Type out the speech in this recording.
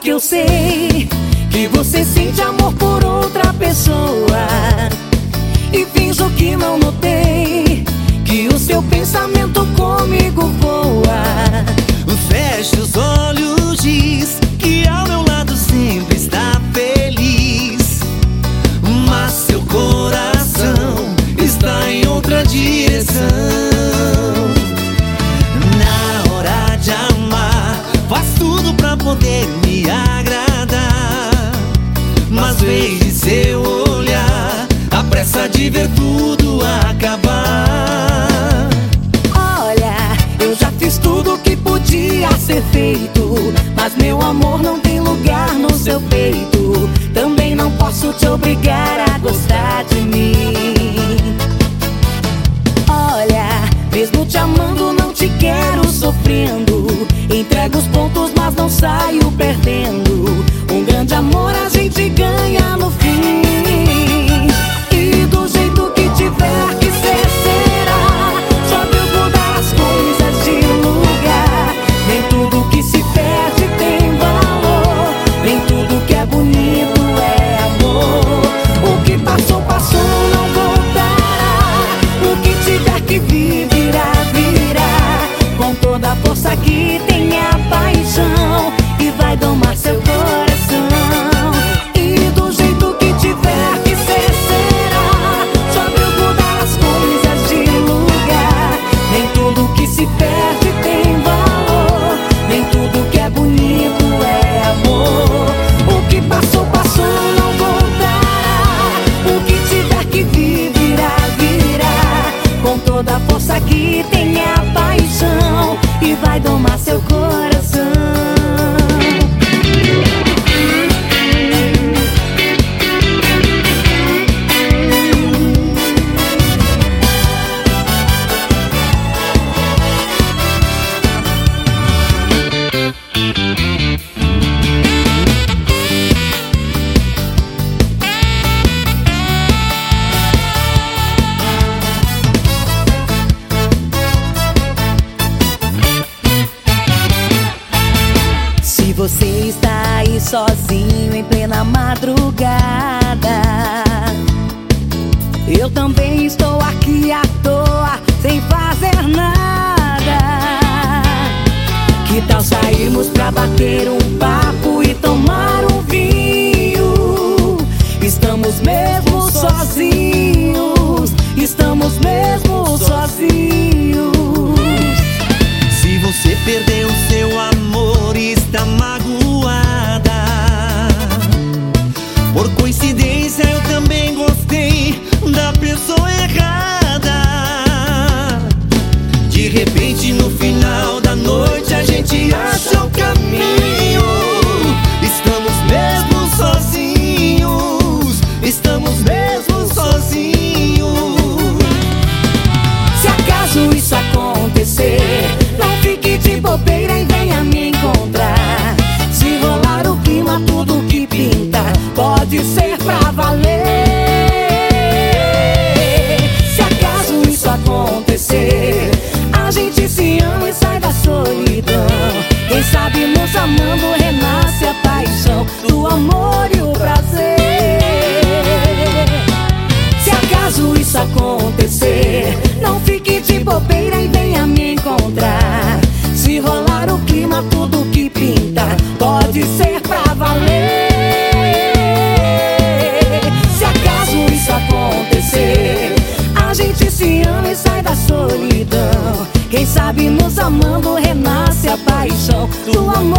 que eu sei que você sente amor por outra pessoa e finjo que não notei que o seu pensamento comigo voa. Feche os olhos, diz que ao meu lado sempre está feliz, mas seu coração está em outra direção. Na hora de amar, faz tudo pra poder me agradar, mas vejo seu olhar a pressa de ver tudo acabar. Olha, eu já fiz tudo que podia ser feito, mas meu amor não tem lugar no seu peito. Também não posso te obrigar a gostar de mim. Olha, mesmo te amando não te quero sofrendo. Entrego os pontos mas não saio perdendo. Um grande amor a gente ganha no fim. E do jeito que tiver que ser será. Só Deus mudar as coisas de lugar. Nem tudo que se perde tem valor. Nem tudo que é bonito é amor. O que passou, passou, não voltará. O que tiver que vir, virá, virá. Com toda a força que tem a paixão e vai domar seu coração. E do jeito que tiver que ser, será. Só Deus mudar as coisas de lugar. Nem tudo que se perde tem valor. Nem tudo que é bonito é amor. O que passou, passou, não voltará. O que tiver que vir, virá, virá. Com toda a força que tem a paixão e vai domar seu coração. Se você está aí sozinho em plena madrugada, eu também estou aqui à toa, sem fazer nada. Que tal sairmos pra bater um papo e tomar um vinho? Estamos mesmo sozinhos, estamos mesmo sozinhos. Se você perdeu seu amor e está magoada, por coincidência eu também gostei da pessoa errada. De repente no final da noite a gente acha o caminho. Estamos mesmo sozinhos, estamos mesmo sozinhos. Se acaso isso acontecer, não fique de bobeira e venha me encontrar. Se rolar o clima, tudo que pinta pode ser pra valer. Se acaso isso acontecer, a gente se ama e sai da solidão. Quem sabe nos amando renasce a paixão do amor e o prazer. Se acaso isso acontecer, não fique de bobeira e venha me encontrar. Se rolar o clima, tudo que pinta pode ser pra valer. Se acaso isso acontecer, a gente se ama e sai da solidão. Quem sabe nos amando renasce a paixão do amor